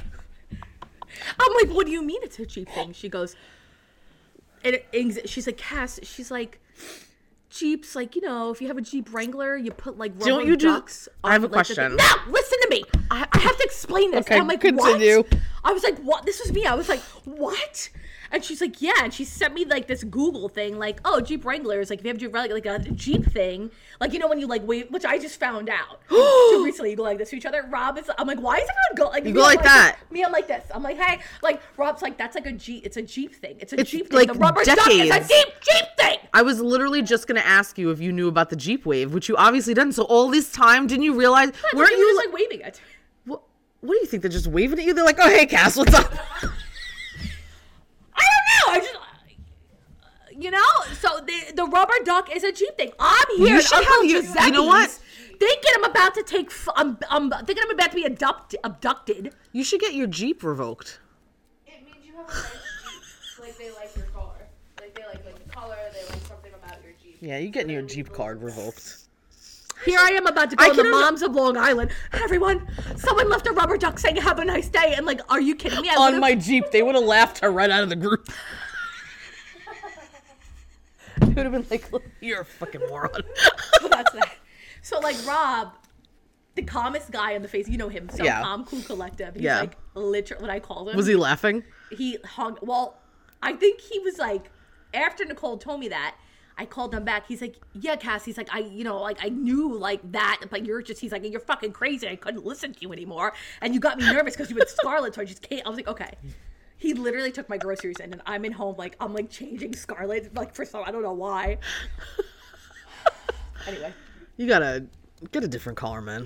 I'm like, what do you mean it's a Jeep thing? She goes, it, it, she's like, Cass, she's like, Jeeps, like, you know, if you have a Jeep Wrangler, you put like rubber Don't you do- ducks. I have a on, like, the question. thing. No, listen to me. I, I have to explain this. Okay, And I'm like, continue. what? I was like, what? This was me. I was like, what? And she's like, yeah. And she sent me like this Google thing, like, oh, Jeep Wranglers, like if you have Jeep Wrangler, like a Jeep thing, like you know when you like wave, which I just found out. So recently, you go like this to each other. Rob is, I'm like, why is everyone go like You me, go I'm like that. this. Me, I'm like this. I'm like, hey, like Rob's like, that's like a Jeep. It's a Jeep thing. It's a It's, Jeep thing. like, the rubber duck is a decades. Jeep Jeep thing. I was literally just gonna ask you if you knew about the Jeep Wave, which you obviously didn't. So all this time, didn't you realize? Weren't Weren't you just like? like waving it? What, what do you think? They're just waving at you? They're like, oh hey, Cass, what's up? I don't know. I just, You know, so the the rubber duck is a Jeep thing. I'm here. You at should Uncle have your- Giuseppe's, you know what? Thinking I'm about to take. F- I'm, I'm thinking I'm about to be abduct- abducted. You should get your Jeep revoked. It means you have a nice Jeep. Like they like your car. Like they like like the color. They like something about your Jeep. Yeah, you getting your Jeep card revoked. Here I am about to go I to the can- moms of Long Island. Everyone, someone left a rubber duck saying "Have a nice day," and like, are you kidding me? I On would've- my Jeep, they would have laughed her right out of the group. They would have been like, "Look, you're a fucking moron." That's that. So like Rob, the calmest guy on the face, you know him, so Yeah. calm, cool, collective. He's Yeah. like literally what I called him. Was he laughing? He hung. Well, I think he was like after Nicole told me that. I called him back. He's like, yeah, Cass. He's like, I, you know, like I knew like that, but you're just. He's like, you're fucking crazy. I couldn't listen to you anymore, and you got me nervous because you were Scarlet. So I just can't. I was like, okay. He literally took my groceries in, and I'm in home like I'm like changing Scarlet like for some I don't know why. Anyway, You gotta get a different car, man.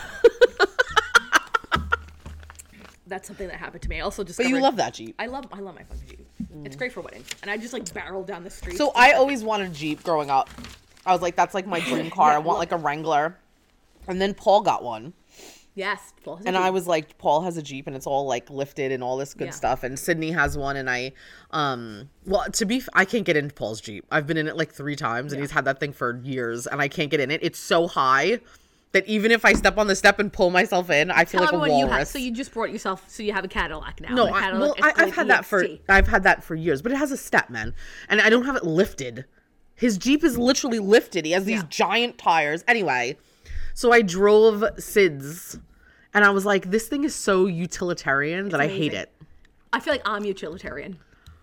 that's something that happened to me. I also just. But you love that Jeep. I love I love my fucking Jeep. It's great for weddings, and I just like barrel down the street. So I always wanted a Jeep growing up. I was like, that's like my dream car. Yeah, I want look. like a Wrangler. And then Paul got one. yes, Paul has a And Jeep. I was like, Paul has a Jeep and it's all like lifted and all this good Yeah. stuff. And Sydney has one. And I, um, well, to be, f- I can't get into Paul's Jeep. I've been in it like three times and Yeah. he's had that thing for years and I can't get in it. It's so high that even if I step on the step and pull myself in, I feel Tell like a everyone you have. walrus. So you just brought yourself. So you have a Cadillac now. No, a I, Cadillac well, I, I've Escalade had that for E X T. I've had that for years, but it has a step, man, and I don't have it lifted. His Jeep is literally lifted. He has these Yeah. giant tires. Anyway, so I drove Sid's, and I was like, this thing is so utilitarian that I hate amazing. it. I feel like I'm utilitarian.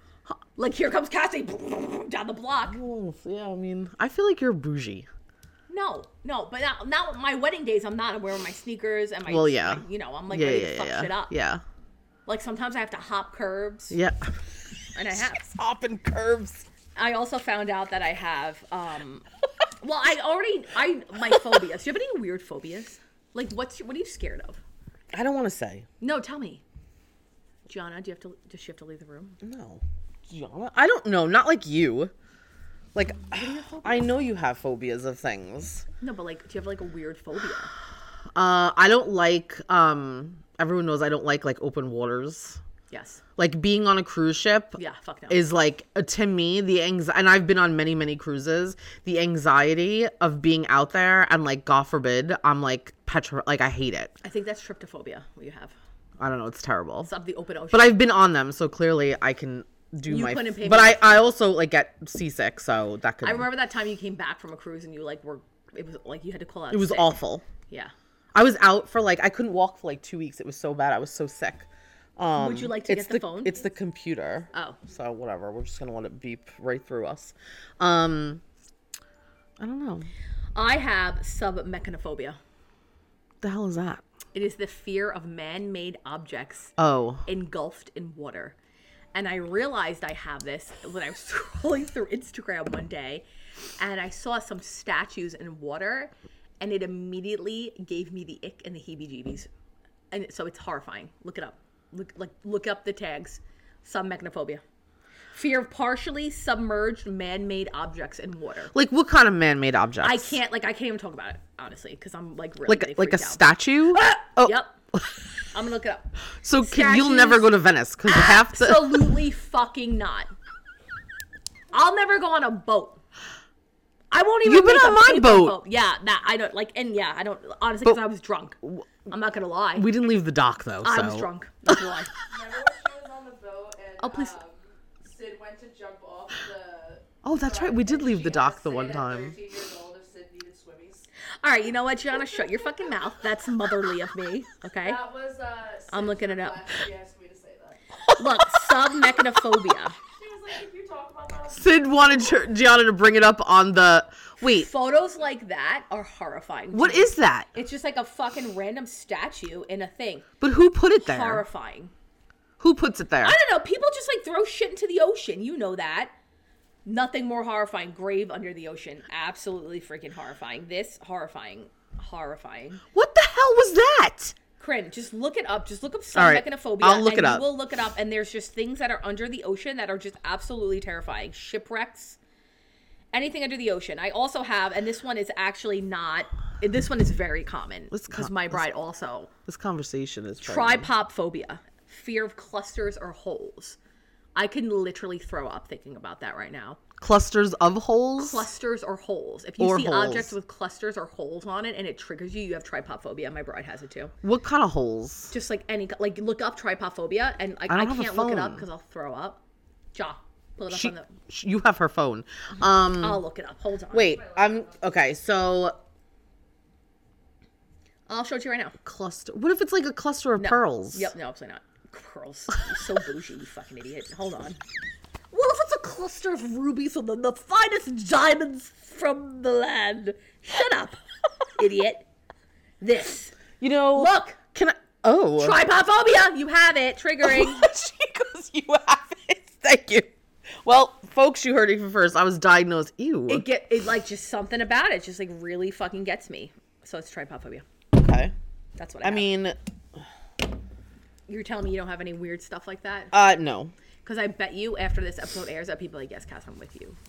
Like here comes Cassie down the block. Oh, yeah, I mean, I feel like you're bougie. No, no, but now, now my wedding days, I'm not. I'm wearing my sneakers and my. Well, yeah. my- you know, I'm like Yeah, ready yeah, to fuck yeah, shit up. yeah, Like sometimes I have to hop curbs, yeah. and I have. Hopping curves. I also found out that I have. um Well, I already. I my phobias. Do you have any weird phobias? Like, what's your, what are you scared of? I don't want to say No, tell me. Gianna, do you have to does she have to leave the room? no. Gianna? I don't know. Not like you. Like, I know you have phobias of things. No, but like, do you have like a weird phobia? Uh, I don't like, um, everyone knows I don't like, like, open waters. Yes. Like, being on a cruise ship Yeah. Fuck no. is, like, uh, to me, the anxiety, and I've been on many, many cruises, the anxiety of being out there, and, like, God forbid, I'm, like, petro, like, I hate it. I think that's tryptophobia. What you have? I don't know, it's terrible. It's of the open ocean. But I've been on them, so clearly I can do You my, couldn't pay but me. I, I also, like, get seasick, so that could, I remember that time you came back from a cruise and you like were. It was like you had to call out. it was sick. awful. Yeah. I was out for, like, I couldn't walk for, like, two weeks. It was so bad. I was so sick. Um, Would you like to it's get the phone? It's the computer. Oh. So whatever. We're just gonna let it beep right through us. Um, I don't know. I have submechanophobia. What the hell is that? It is the fear of man-made objects Oh, engulfed in water. And I realized I have this when I was scrolling through Instagram one day and I saw some statues in water and it immediately gave me the ick and the heebie-jeebies. And so it's horrifying. Look it up. Look like look up the tags. Submechanophobia. Fear of partially submerged man-made objects in water. like what kind of man-made objects? I can't like I can't even talk about it honestly because I'm like really, Like really like a freaked out. statue. Oh, Yep. I'm gonna look it up. so can, you'll Statues. never go to Venice because half the. Absolutely fucking not. I'll never go on a boat. I won't even. You've been make on a my paper boat. Yeah, that I don't like, and yeah, I don't honestly because But- I was drunk. I'm not gonna lie. We didn't leave the dock though. I so. was drunk. Not gonna lie. Remember when she was on the boat and Oh, please. um, Sid went to jump off the. Oh, that's right. We did leave the dock the one time. thirteen years old if Sid needed swimmies. All right, you know what, Gianna? Shut your fucking mouth. That's motherly of me. Okay. That was uh. I'm Sid's looking it up. request. She asked me to say that. Look, submechanophobia. She was like, "If you talk about that." Sid wanted Gi- Gianna to bring it up on the. Wait, Photos like that are horrifying. to what me. is that? It's just like a fucking random statue in a thing. But who put it there? Horrifying. Who puts it there? I don't know. People just like throw shit into the ocean. You know that. Nothing more horrifying. Grave under the ocean. Absolutely freaking horrifying. This horrifying. Horrifying. What the hell was that? Corinne, just look it up. Just look up All right, submechanophobia. I'll look and it up. You will look it up, and there's just things that are under the ocean that are just absolutely terrifying. Shipwrecks. Anything under the ocean. I also have, and this one is actually not. This one is very common Let's because co- my bride also. This conversation is frightening. Tripophobia, fear of clusters or holes. I can literally throw up thinking about that right now. Clusters of holes? Clusters or holes. If you Or see holes. objects with clusters or holes on it and it triggers you, you have tripophobia. My bride has it too. What kind of holes? Just like any, like look up tripophobia, and like, I I, don't have a can't look it up phone. because I'll throw up. Ja, pull it up She, on the. sh- you have her phone. Um, I'll look it up. Hold on. wait, I'm okay. So I'll show it to you right now. cluster. What if it's like a cluster of No. pearls? Yep, no, absolutely not. Pearls. You're so bougie, you fucking idiot. Hold on. What if it's a cluster of rubies and the, the finest diamonds from the land? Shut up, idiot. This. You know. Look. Can I? Oh. Tripophobia. You have it. Triggering. She goes. You have it. Thank you. Well, folks, you heard it first. I was diagnosed. Ew. It get it like just something about it just like really fucking gets me. So it's tripophobia. Okay. That's what I, I have. mean, You're telling me you don't have any weird stuff like that? uh, no. Because I bet you after this episode airs that people are like, yes, Cass, I'm with you.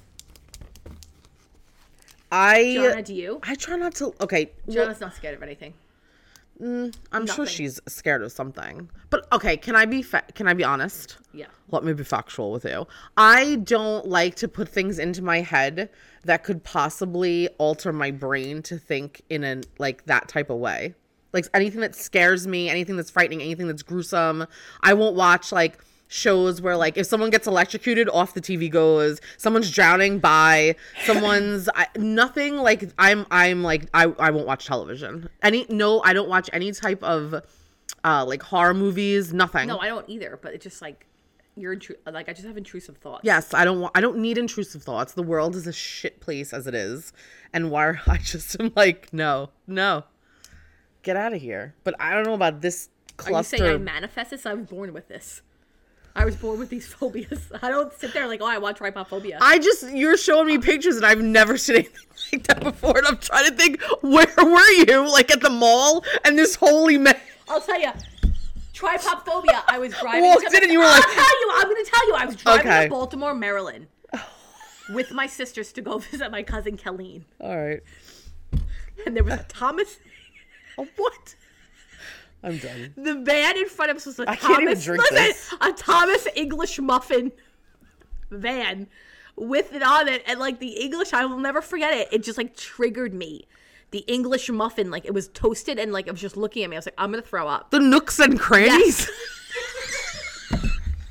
I. Jonna, do you? I try not to. Okay. well, Jonna's not scared of anything. I'm sure nothing. she's scared of something. But okay, can I be fa- can I be honest? Yeah. Let me be factual with you. I don't like to put things into my head that could possibly alter my brain to think in a like that type of way. Like anything that scares me, anything that's frightening, anything that's gruesome. I won't watch like shows where like if someone gets electrocuted, off the T V goes, someone's drowning by, someone's I, nothing like I'm I'm like I I won't watch television. Any no, I don't watch any type of uh like horror movies, nothing. No, I don't either. But it's just like you're intru- like I just have intrusive thoughts. Yes, I don't want I don't need intrusive thoughts. The world is a shit place as it is. And why I just am like, no, no. Get out of here. But I don't know about this cluster. Are you saying I manifest this? I was born with this. I was born with these phobias. I don't sit there like, oh, I want tripophobia. I just, you're showing me pictures and I've never seen anything like that before. And I'm trying to think, where were you? Like at the mall? And this holy man. I'll tell you, tripophobia. I was driving. Walked to in and you were like- I'll tell you. I'm going to tell you. I was driving Okay. to Baltimore, Maryland, with my sisters to go visit my cousin Kelleen, All right. and there was a Thomas. Oh, what? I'm done. The van in front of us was a I Thomas. can't even drink listen, this. a Thomas English muffin van with it on it, and like the English, I will never forget it. It just like triggered me. The English muffin, like it was toasted, and like it was just looking at me. I was like, I'm gonna throw up. The nooks and crannies. Yes.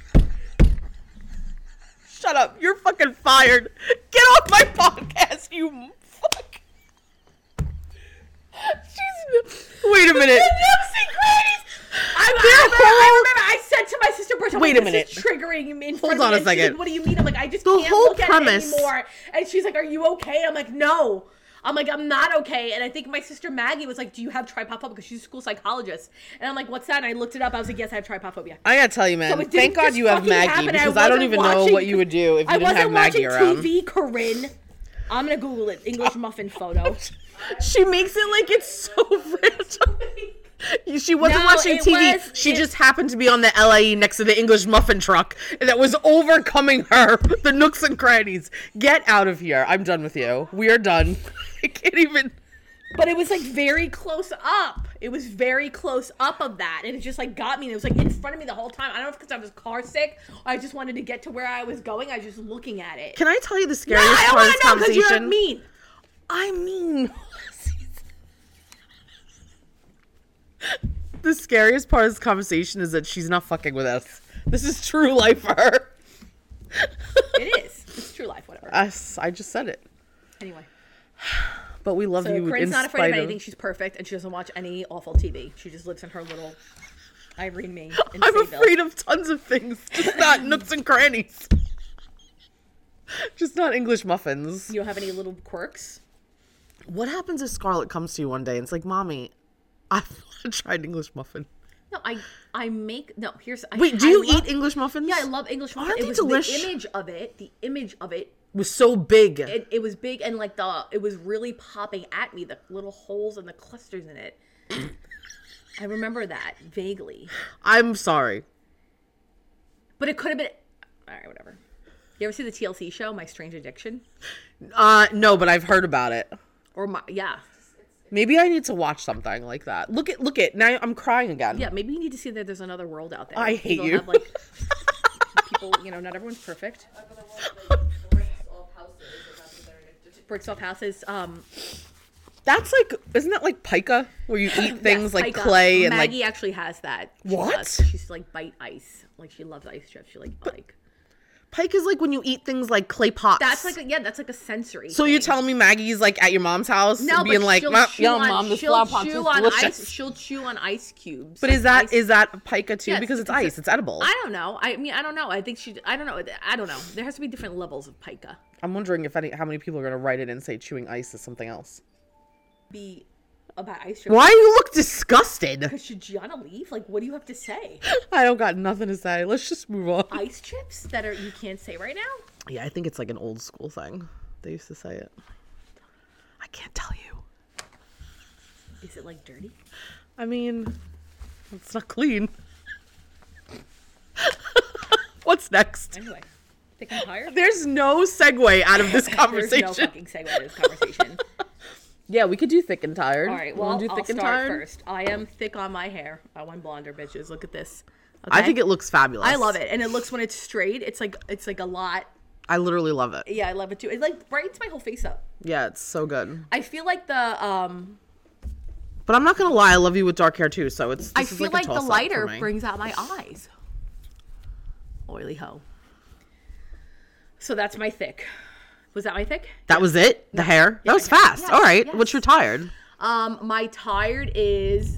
Shut up. You're fucking fired. Get off my podcast, you fuck. She's... Wait a minute. Nooks and crannies. I, I, They're remember, I whole- remember I said to my sister, Bridget, Wait a this minute. is triggering me in front Hold of on me. a And she's second. like, what do you mean? I'm like, I just The can't whole look premise- at it anymore. And she's like, are you okay? I'm like, no. I'm like, I'm not okay. And I think my sister Maggie was like, do you have tripophobia? Because she's a school psychologist. And I'm like, what's that? And I looked it up. I was like, yes, I have tripophobia. I gotta tell you, man. So it didn't Thank God just you have fucking Maggie happen. because I, don't wasn't even know watching- what you would do if you I didn't have wasn't Maggie watching around. T V, Corinne. I'm gonna Google it. English muffin photo. She makes it like it's so random. She wasn't No, watching it T V. was- she it- just happened to be on the L A E next to the English muffin truck that was overcoming her. The nooks and crannies. Get out of here. I'm done with you. We are done. I can't even. But it was like very close up. It was very close up of that. And it just like got me. And it was like in front of me the whole time. I don't know if because I was car sick or I just wanted to get to where I was going. I was just looking at it. Can I tell you the No, scariest I don't part of want this to know because conversation? you're mean. I mean, the scariest part of this conversation is that she's not fucking with us. This is true life for her. It is. It's true life, whatever. I, I just said it. Anyway. But we love So you Corinne's in not afraid spite of of... anything. She's perfect. And she doesn't watch any awful T V. She just lives in her little Irene me in I'm Sayville. afraid of tons of things. Just not nooks and crannies. Just not English muffins. You don't have any little quirks? What happens if Scarlett comes to you one day and it's like, Mommy, I want to try an English muffin. No, I I make no. Here's I, Wait, do I you love- eat English muffins? Yeah, I love English muffin. Aren't It they was delish? the image of it. The image of it. Was so big. It, it was big and like the it was really popping at me. The little holes and the clusters in it. I remember that vaguely, I'm sorry. but it could have been. All right, whatever. You ever see the T L C show, My Strange Addiction? Uh, no, but I've heard about it. Or my yeah, Maybe I need to watch something like that. Look at, look at, now I'm crying again. yeah. Maybe you need to see that there's another world out there. I hate don't you. Have, like, people, you know, not everyone's perfect. Another one, like, bricks off houses. Is that what they're addicted to? Bricks off houses. Um, That's like, isn't that like pica? Where you eat things yes, like like, uh, clay and Maggie like, actually has that. She What? does. She's like bite ice. Like she loves ice chips. She like like. pica is like when you eat things like clay pots. That's like a, yeah, that's like a sensory. So thing. you're telling me Maggie's like at your mom's house no, being but like, she'll "Mom, chew yo, on, mom, this she'll flower pot chew is on delicious." ice. She'll chew on ice cubes. But is that ice, is that pica too? Yes, Because it's because ice. It's edible. I don't know. I mean, I don't know. I think she. I don't know. I don't know. There has to be different levels of pica. I'm wondering if any how many people are gonna write it and say chewing ice is something else. Be about ice chips. Why do you look disgusted? Because should Gianna leave? Like, what do you have to say? I don't got nothing to say. Let's just move on. Ice chips that are you can't say right now. Yeah, I think it's like an old school thing. They used to say it. I can't tell you. Is it like dirty? I mean, it's not clean. What's next? Anyway, thick and tired. There's no segue out of this There's conversation. no fucking segue to this conversation. Yeah, we could do thick and tired. All right, You well, wanna do I'll thick and start tired? first. I am thick on my hair. I want blonder, bitches. Look at this. I Okay? think it looks fabulous. I love it, and it looks when it's straight. It's like it's like a lot. I literally love it. Yeah, I love it too. It like brightens my whole face up. Yeah, it's so good. I feel like the um. But I'm not gonna lie, I love you with dark hair too. So it's. This I is feel like, like, a the toss-up lighter for me. brings out my eyes. Oily hoe. So that's my thick. Was that my thick? That was it. The hair. Yeah, that was my hair. fast. Yes, All right. yes. What's your tired? Um, my tired is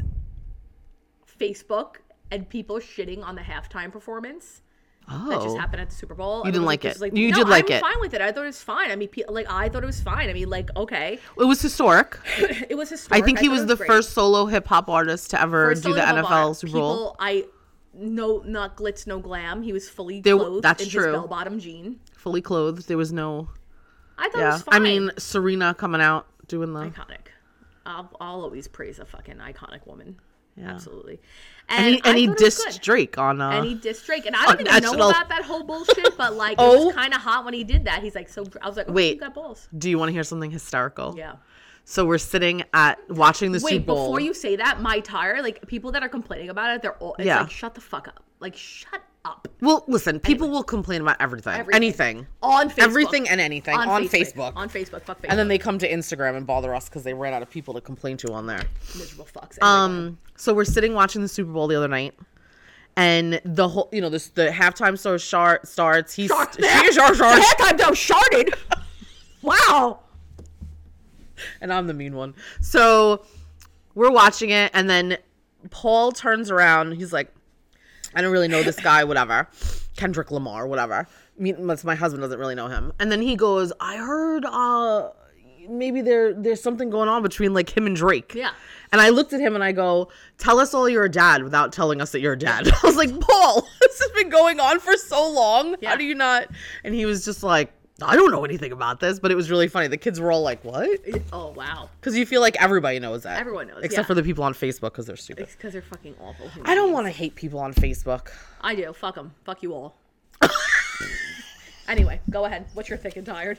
Facebook and people shitting on the halftime performance. Oh. That just happened at the Super Bowl. You didn't like it. Like, You no, did like I'm it. fine with it. I thought it was fine. I mean, pe- like I thought it was fine. I mean, like okay, It was historic. it was historic. I think he thought was it the great. first solo hip hop artist to ever First do the solo N F L bar. Super Bowl. People, I no, not glitz, no glam. He was fully There- clothed that's in true. his bell-bottom jean. Fully clothed. There was no. I thought it Yeah. was fine. I mean, Serena coming out doing the. iconic. I'll, I'll always praise a fucking iconic woman. Yeah. Absolutely. And he, I and he thought it was dissed good. Drake on. Uh, And he dissed Drake. And I don't even national- know about that whole bullshit, but like, it Oh. was kind of hot when he did that. He's like, so, I was like, oh, Wait. you got balls. do you want to hear something hysterical? Yeah. So we're sitting at watching the Wait, Super Bowl. before you say that, my tire, like, people that are complaining about it, they're all, it's Yeah. like, shut the fuck up. Like, shut up. Well, listen, people will complain about everything, Everything. anything, On Facebook. everything and anything on, Facebook. On Facebook. Fuck Facebook. And then they come to Instagram and bother us because they ran out of people to complain to on there. Miserable fucks. Um, so we're sitting watching the Super Bowl the other night, and the whole, you know, this the halftime show shar- starts. He's Shar- she shar- shar- halftime though sharded. Wow. and I'm the mean one. So we're watching it, and then Paul turns around. He's like, I don't really know this guy, whatever. Kendrick Lamar, whatever. I mean, that's- my husband doesn't really know him. And then he goes, I heard uh, maybe there there's something going on between like him and Drake. Yeah. And I looked at him and I go, tell us all you're a dad without telling us that you're a dad. I was like, Paul, this has been going on for so long. Yeah. How do you not? And he was just like, I don't know anything about this, but it was really funny. The kids were all like, what? Oh, wow. Because you feel like everybody knows that. Everyone knows, Except yeah. for the people on Facebook because they're stupid. It's because they're fucking awful. human I don't beings. want to hate people on Facebook. I do. Fuck them. Fuck you all. Anyway, go ahead. What's your thick and tired?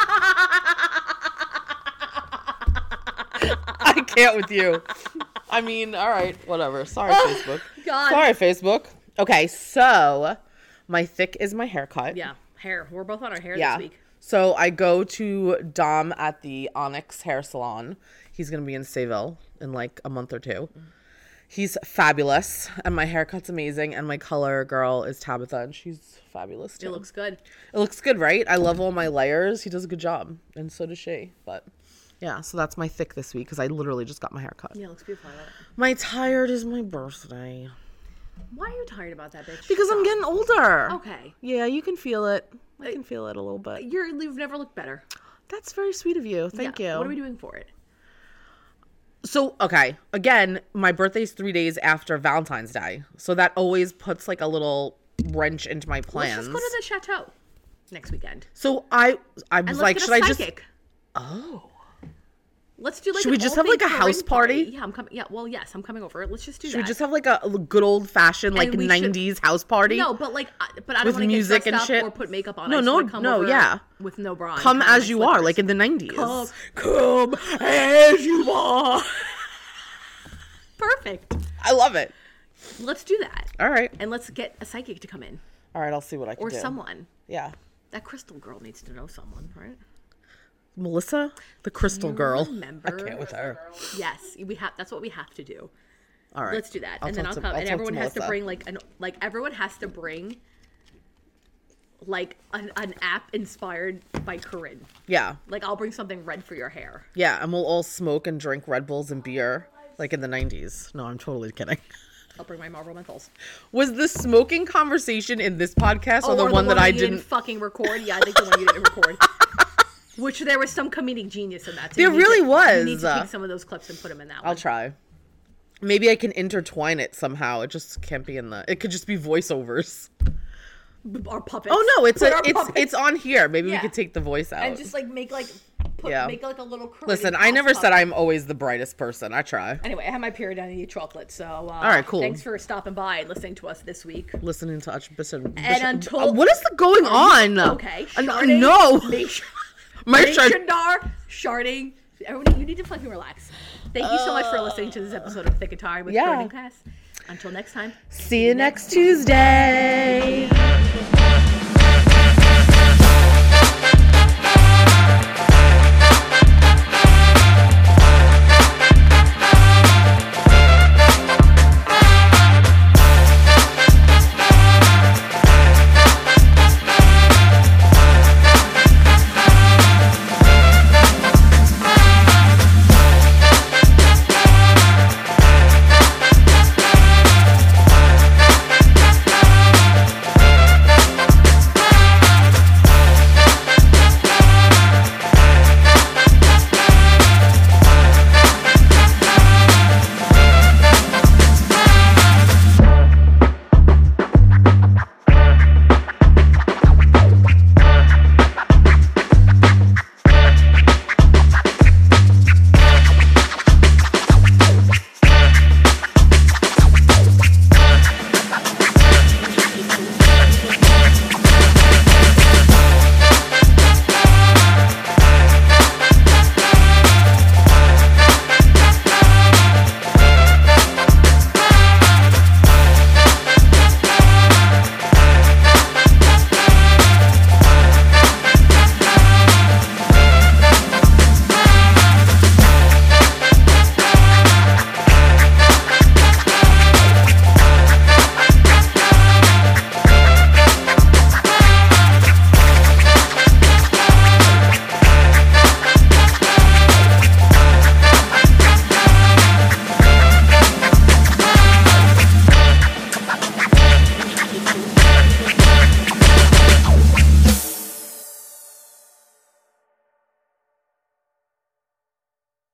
I can't with you. I mean, all right, whatever. Sorry, Facebook. God. Sorry, Facebook. Okay, so my thick is my haircut. Yeah, hair. We're both on our hair Yeah. this week. So I go to Dom at the Onyx Hair Salon. He's going to be in Sayville in like a month or two. He's fabulous, and my haircut's amazing, and my color girl is Tabitha, and she's fabulous too. It looks good. It looks good, right? I love all my layers. He does a good job, and so does she. But yeah, so that's my thick this week because I literally just got my hair cut. Yeah, it looks beautiful. I love it. My tired is my birthday Why are you tired about that, bitch? because I'm Stop. getting older. Okay. Yeah, you can feel it. I can feel it a little bit. You're, you've never looked better. That's very sweet of you. Thank Yeah. you. What are we doing for it? So, okay, again, my birthday's three days after Valentine's Day. So that always puts like a little wrench into my Let's plans. just go to the chateau next weekend. So I I And was let's like, get should a I just psychic. Oh. Let's do like. Should an we just all have, like, things a house Corinne party? Yeah, I'm coming. Yeah, well, yes, I'm coming over. Let's just do Should that. we just have like a good old fashioned like we should- nineties house party? No, but like, I- but I don't With want to get music dressed and up shit? or put makeup on. No, I just no, wanna come no, over yeah. with no bra. and Come kinda as my you are, slippers. like in the nineties. Come, come as you are. Perfect. I love it. Let's do that, All right. and let's get a psychic to come in All right, I'll see what I can or do. someone. Yeah. That crystal girl needs to know someone, right? Melissa, the crystal You girl. remember? I can't with her. Yes, we have. That's what we have to do. All right. Let's do that, I'll and then talk I'll to- come. I'll and talk to everyone has to Melissa. bring like an like everyone has to bring like an, an app inspired by Corinne. Yeah. Like I'll bring something red for your hair. Yeah, and we'll all smoke and drink Red Bulls and beer like in the nineties. No, I'm totally kidding. I'll bring my Marlboro menthols. Was the smoking conversation in this podcast Oh, or the or one that I you didn't? fucking record. Yeah, I think the one you didn't record. Which there was some comedic genius in that. So There you need really to- was. You need to take some of those clips and put them in that I'll one. try. Maybe I can intertwine it somehow. It just can't be in the. It could just be voiceovers. Our puppets. Oh no, it's Put a, our it's puppets. it's on here. Maybe Yeah. we could take the voice out. And just like make like put Yeah. make like a little. Corinne Listen, Cass I never said puppet. I'm always the brightest person. I try. Anyway, I have my period and I need chocolate. So uh, all right, cool. Thanks for stopping by and listening to us this week. Listening to Arch Bishop. And until- Uh, what is the going on? Okay, Uh, sharding, no. Make, My shirt. Shardar, sharding. Everyone, you need to fucking relax. Thank you so much for listening to this episode of Thick and Tired with Yeah. Corinne and Cass. Until next time. See you next Tuesday.